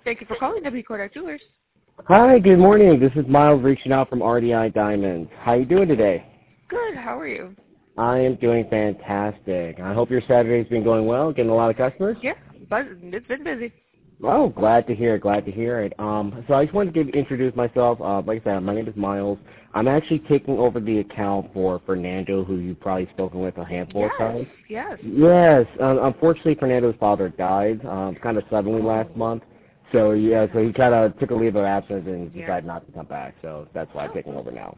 Thank you for calling W. Kodak Jewelers. Hi, good morning. This is Miles reaching out from RDI Diamonds. How you doing today? Good. How are you? I am doing fantastic. I hope your Saturday's been going well, getting a lot of customers. Yeah, but it's been busy. Oh, glad to hear it. Glad to hear it. So I just wanted to introduce myself. Like I said, my name is Miles. I'm actually taking over the account for Fernando, who you've probably spoken with a handful of times. Yes. Yes. Unfortunately, Fernando's father died kind of suddenly last month. So yeah, so he kind of took a leave of absence and decided not to come back. So that's why I'm taking over now.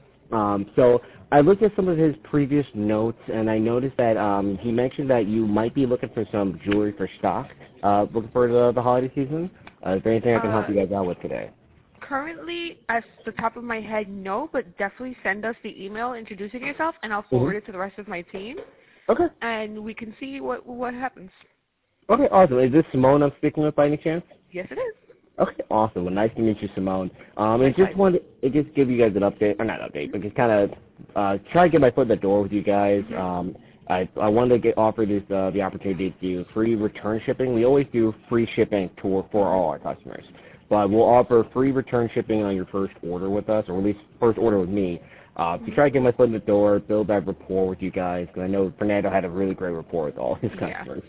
So I looked at some of his previous notes, and I noticed that he mentioned that you might be looking for some jewelry for stock, looking for the holiday season. Is there anything I can help you guys out with today? Currently, at the top of my head, no, but definitely send us the email introducing yourself, and I'll forward it to the rest of my team. Okay. And we can see what happens. Okay, awesome. Is this Simone I'm speaking with by any chance? Yes, it is. Okay, awesome. Well, nice to meet you, Simone. And just wanted to just give you guys an update, or not update, but just kind of try to get my foot in the door with you guys. I wanted to offer this the opportunity to do free return shipping. We always do free shipping for all our customers, but we'll offer free return shipping on your first order with us, or at least first order with me. To try to get my foot in the door, build that rapport with you guys, because I know Fernando had a really great rapport with all his customers.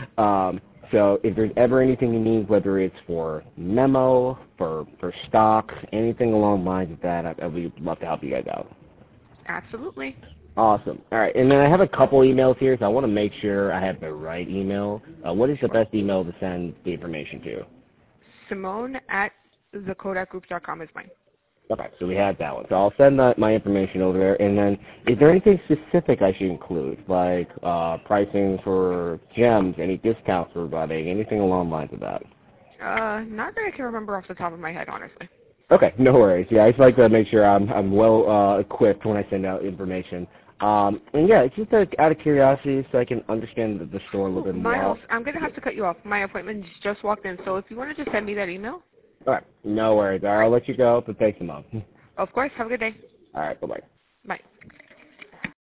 So if there's ever anything you need, whether it's for memo, for stock, anything along the lines of that, I would love to help you guys out. Absolutely. Awesome. All right, and then I have a couple emails here, so I want to make sure I have the right email. What is the best email to send the information to? Simone at thekodakgroup.com is mine. Okay, so we have that one. So I'll send my information over there. And then is there anything specific I should include, like pricing for gems, any discounts for providing, anything along the lines of that? Not that I can remember off the top of my head, honestly. Okay, no worries. Yeah, I just like to make sure I'm well equipped when I send out information. And yeah, it's just out of curiosity so I can understand the store a little bit more. Miles, I'm going to have to cut you off. My appointment just walked in, so if you want to just send me that email. All right, no worries. All right, I'll let you go, but thanks a lot. Of course. Have a good day. All right, bye-bye. Bye.